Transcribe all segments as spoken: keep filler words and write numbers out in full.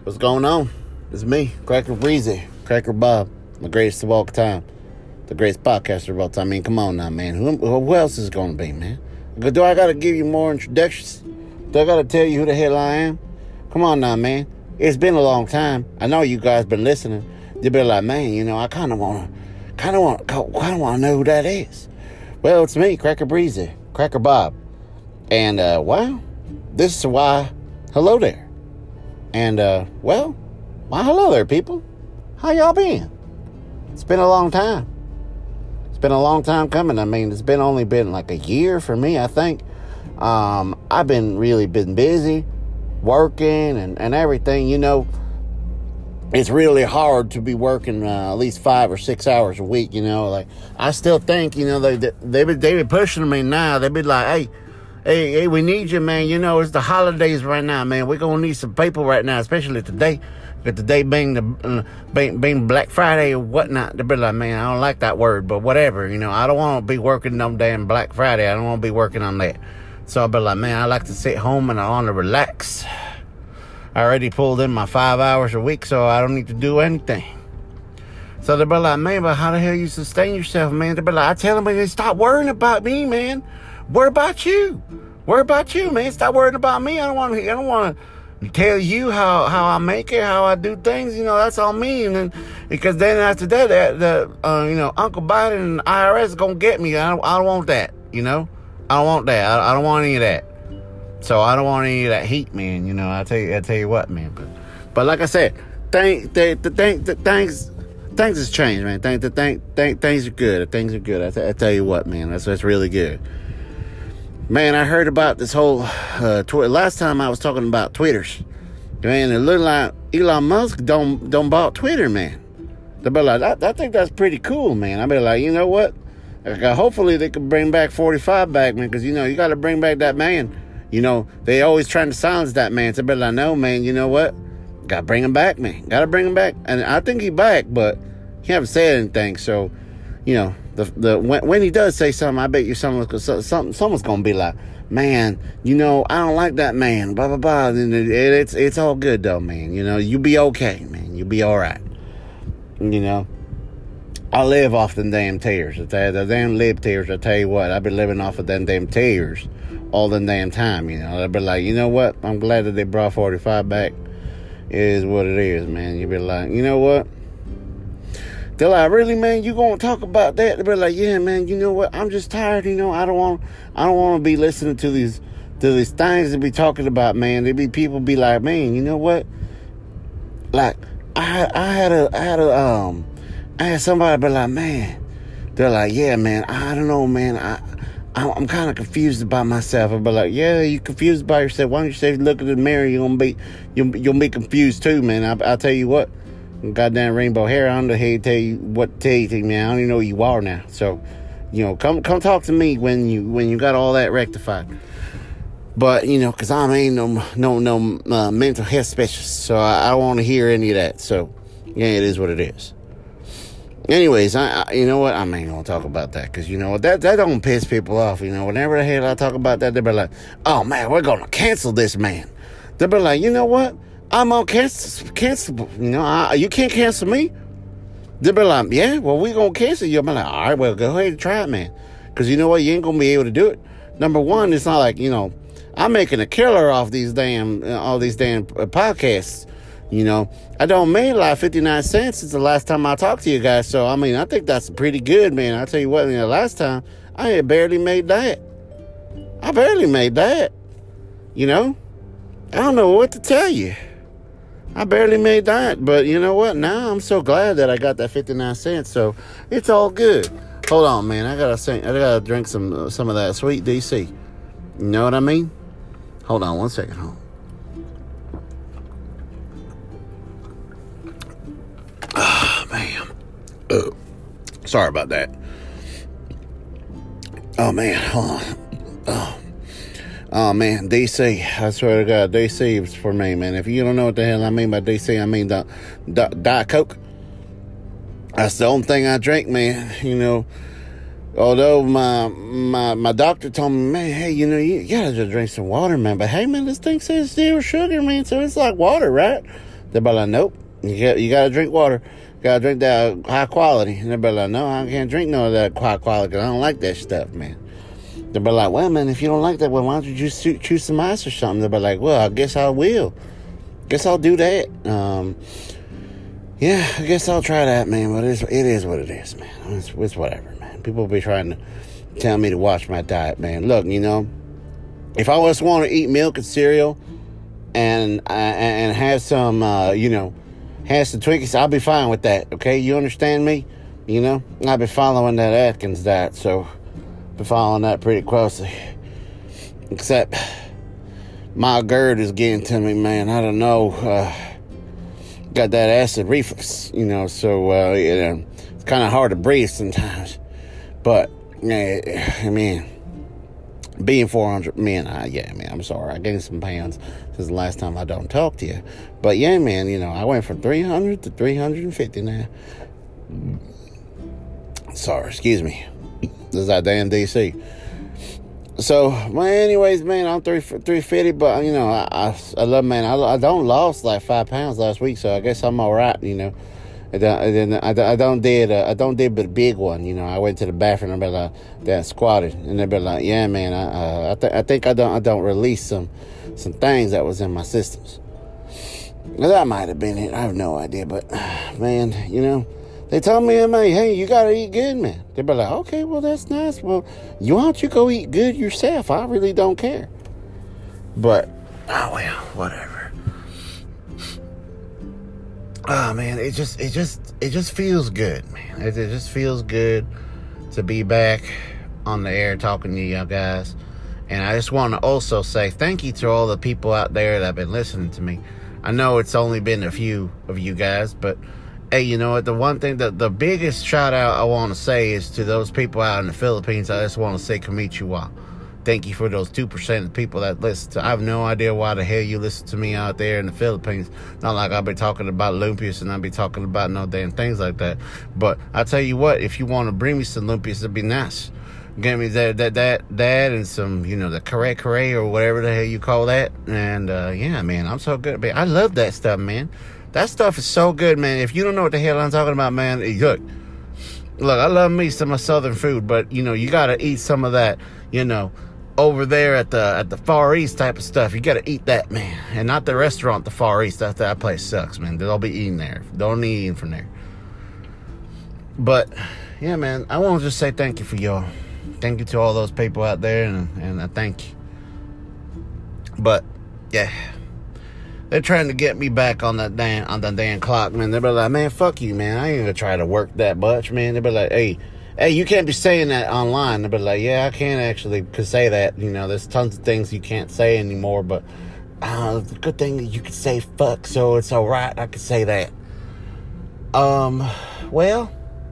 What's going on? It's me, Cracker Breezy, Cracker Bob, the greatest of all time, the greatest podcaster of all time. I mean, come on now, man. Who, who else is it going to be, man? Do I got to give you more introductions? Do I got to tell you who the hell I am? Come on now, man. It's been a long time. I know you guys been listening. You'll be like, man, you know, I kind of want to, kind of want, kind of want to know who that is. Well, it's me, Cracker Breezy, Cracker Bob, and uh, well, this is why. Hello there. And, uh, well, why hello there, people. How y'all been? It's been a long time. It's been a long time coming. I mean, it's been only been like a year for me, I think. Um, I've been really been busy working and, and everything. You know, it's really hard to be working uh, at least five or six hours a week, you know. Like, I still think, you know, they, they, they, be, they be pushing me now. They be like, hey, Hey, hey, we need you, man. You know, it's the holidays right now, man. We're going to need some people right now, especially today. With today being the uh, being, being Black Friday or whatnot. They'll be like, man, I don't like that word, but whatever. You know, I don't want to be working no damn Black Friday. I don't want to be working on that. So I'll be like, man, I like to sit home and I want to relax. I already pulled in my five hours a week, so I don't need to do anything. So they'll be like, man, but how the hell you sustain yourself, man? They'll be like, I tell them, man, stop worrying about me, man. Worry about you. Worry about you, man. Stop worrying about me. I don't want to. I don't want to tell you how, how I make it, how I do things. You know, that's on me. And then because then after that, that the uh, you know, Uncle Biden and the I R S is gonna get me. I don't. I don't want that. You know, I don't want that. I, I don't want any of that. So I don't want any of that heat, man. You know, I tell you. I tell you what, man. But but like I said, thing the the thing the things. Things has changed, man. Things the thing, thing things are good. Things are good. I, th- I tell you what, man. That's that's really good. Man, I heard about this whole uh, Twitter. Last time I was talking about Twitters. Man, it looked like Elon Musk don't don't bought Twitter, man. They be like, I, I think that's pretty cool, man. I be like, you know what? Like, uh, hopefully they can bring back forty-five back, man, because, you know, you got to bring back that man. You know, they always trying to silence that man. So they be like, no, man, you know what? Got to bring him back, man. Got to bring him back. And I think he back, but he haven't said anything, so, you know, The the when, when he does say something, I bet you someone's something someone's gonna be like, man, you know, I don't like that man, blah blah blah. And it, it, it's it's all good though, man. You know, you be okay, man. You be all right. You know, I live off them damn tears. The damn lib tears. I tell you what, I've been living off of them damn tears all the damn time. You know, I've been like, you know what? I'm glad that they brought forty-five back. It is what it is, man. You be like, you know what? They're like, really, man, you gonna talk about that? They're like, yeah, man, you know what? I'm just tired, you know. I don't want, I don't want to be listening to these, to these things they be talking about, man. There be people be like, man, you know what? Like, I, I had a, I had a, um, I had somebody be like, man. They're like, yeah, man, I don't know, man. I, I'm kind of confused about myself. I'll be like, yeah, you confused about yourself. Why don't you say, look in the mirror? You're gonna be, you'll, you'll be confused too, man. I, I'll tell you what. Goddamn rainbow hair. I don't know how to tell you what to tell you, man. I don't even know who you are now. So, you know, come come talk to me when you when you got all that rectified. But, you know, because I ain't no no no uh, mental health specialist, so I, I don't want to hear any of that. So, yeah, it is what it is. Anyways, I, I you know what? I ain't gonna talk about that because you know that that don't piss people off. You know, whenever the hell I talk about that, they be like, "Oh man, we're gonna cancel this man." They be like, "You know what? I'm on cancel, cancelable. You know, I, you can't cancel me." They'll be like, yeah, well, we going to cancel you. I'm like, all right, well, go ahead and try it, man. Because you know what? You ain't going to be able to do it. Number one, it's not like, you know, I'm making a killer off these damn, uh, all these damn uh, podcasts. You know, I don't make like fifty-nine cents since the last time I talked to you guys. So, I mean, I think that's pretty good, man. I tell you what, you know, last time, I had barely made that. I barely made that. You know, I don't know what to tell you. I barely made that, but you know what? Now I'm so glad that I got that fifty-nine cents, so it's all good. Hold on, man. I gotta sing, I gotta drink some uh, some of that sweet D C. You know what I mean? Hold on one second. Hold on. Ah, man. Oh, sorry about that. Oh man, hold on. Oh. Oh, man, D C. I swear to God, D C is for me, man. If you don't know what the hell I mean by D C, I mean the, the Diet Coke. That's the only thing I drink, man. You know, although my my my doctor told me, man, hey, you know, you, you gotta just drink some water, man. But hey, man, this thing says zero sugar, man, so it's like water, right? They'll be like, nope, you got, you got to drink water. You got to drink that high quality. And they'll be like, no, I can't drink none of that high quality because I don't like that stuff, man. They'll be like, well, man, if you don't like that, well, why don't you just choose some ice or something? They'll be like, well, I guess I will. Guess I'll do that. Um, yeah, I guess I'll try that, man. But it's, it is what it is, man. It's, it's whatever, man. People be trying to tell me to watch my diet, man. Look, you know, if I just want to eat milk and cereal and uh, and have some, uh, you know, have some Twinkies, I'll be fine with that, okay? You understand me? You know, I've been following that Atkins diet, so been following that pretty closely. Except my GERD is getting to me, man. I don't know. Uh, got that acid reflux, you know, so uh, you know, it's kind of hard to breathe sometimes. But, yeah, I mean, being four hundred, man, I, yeah, man, I'm sorry. I gained some pounds since the last time I don't talk to you. But, yeah, man, you know, I went from three hundred to three hundred fifty now. Sorry, excuse me. This is that damn D C. So, well, anyways, man, I'm three three fifty, but you know, I, I, I love, man. I, I don't lost like five pounds last week, so I guess I'm all right. You know, I don't, I, I don't did uh, I don't did but a big one. You know, I went to the bathroom and be like, that squatted, and they be like, yeah, man, I uh, I, th- I think I don't I don't release some some things that was in my systems. Now, that might have been it. I have no idea, but man, you know. They told me, hey, you got to eat good, man. They be like, okay, well, that's nice. Well, you why don't you go eat good yourself? I really don't care. But, oh, well, whatever. Oh, man, it just, it just, it just feels good, man. It, it just feels good to be back on the air talking to you guys. And I just want to also say thank you to all the people out there that have been listening to me. I know it's only been a few of you guys, but hey, you know what? The one thing, that the biggest shout out I want to say is to those people out in the Philippines. I just want to say konnichiwa. Thank you for those two percent of people that listen to. I have no idea why the hell you listen to me out there in the Philippines. Not like I'll be talking about lumpias and I'll be talking about no damn things like that. But I tell you what, if you want to bring me some lumpias, it'd be nice. Get me that, that, that, that, and some, you know, the kare kare or whatever the hell you call that. And, uh, yeah, man, I'm so good. I love that stuff, man. That stuff is so good, man. If you don't know what the hell I'm talking about, man, look, look, I love me some of Southern food, but, you know, you got to eat some of that, you know, over there at the at the Far East type of stuff. You got to eat that, man. And not the restaurant, the Far East. That, that place sucks, man. They'll be eating there. Don't eat eating from there. But, yeah, man, I want to just say thank you for y'all. Thank you to all those people out there, and, and I thank you. But, yeah. They're trying to get me back on that damn on that damn clock, man. They be like, man, fuck you, man. I ain't gonna try to work that much, man. They be like, hey, hey, you can't be saying that online. They be like, yeah, I can't actually could say that. You know, there's tons of things you can't say anymore, but uh, the good thing that you can say fuck, so it's all right. I can say that. Um, well,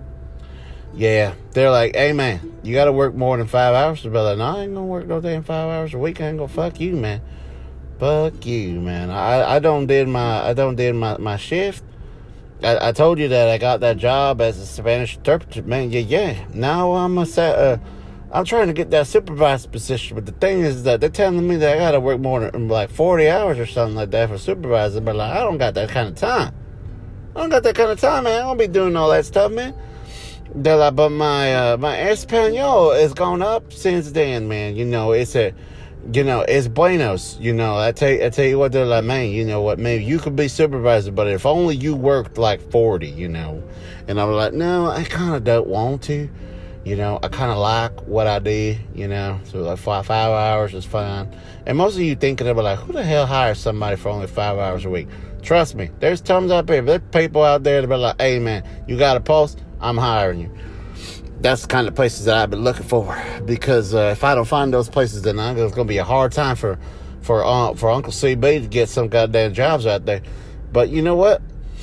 yeah. They're like, hey, man, you got to work more than five hours. They be like, no, I ain't gonna work no damn five hours a week. I ain't gonna fuck you, man. Fuck you, man. I, I don't did my I don't did my, my shift. I, I told you that I got that job as a Spanish interpreter, man. Yeah, yeah. Now I'm a uh, I'm trying to get that supervisor position, but the thing is that they're telling me that I gotta work more than like forty hours or something like that for supervisor. But like, I don't got that kind of time. I don't got that kind of time, man. I don't be doing all that stuff, man. They're like, but my uh, my Espanol has gone up since then, man. You know, it's a You know, it's buenos, you know, I tell, you, I tell you what, they're like, man, you know what, maybe you could be supervisor, but if only you worked like forty, you know, and I was like, no, I kind of don't want to, you know, I kind of like what I did, you know, so like five, five hours is fine, and most of you thinking about like, who the hell hires somebody for only five hours a week? Trust me, there's tons out there, there's people out there that be like, hey, man, you got a post, I'm hiring you. That's the kind of places that I've been looking for, because uh, if I don't find those places, then it's going to be a hard time for for uh, for Uncle C B to get some goddamn jobs out there. But you know what?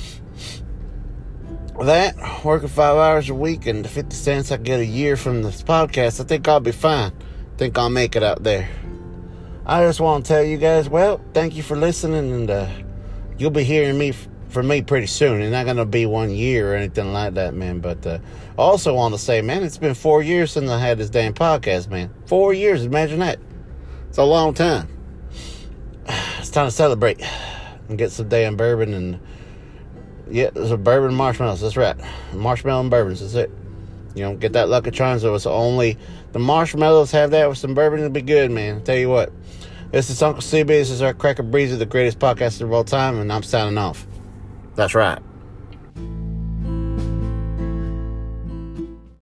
That, working five hours a week and the fifty cents I get a year from this podcast, I think I'll be fine. I think I'll make it out there. I just want to tell you guys, well, thank you for listening, and uh, you'll be hearing me f- from me pretty soon. It's not going to be one year or anything like that, man. But uh, I also want to say, man, it's been four years since I had this damn podcast, man. Four years, imagine that. It's a long time. It's time to celebrate. and get some damn bourbon and yeah, there's a bourbon and marshmallows. That's right, marshmallow and bourbons. That's it. You know, get that Lucky Charms. So it's only the marshmallows have that with some bourbon. It'll be good, man. I'll tell you what. This is Uncle C B. This is our Cracker Breezy, the greatest podcaster of all time, and I'm signing off. That's right.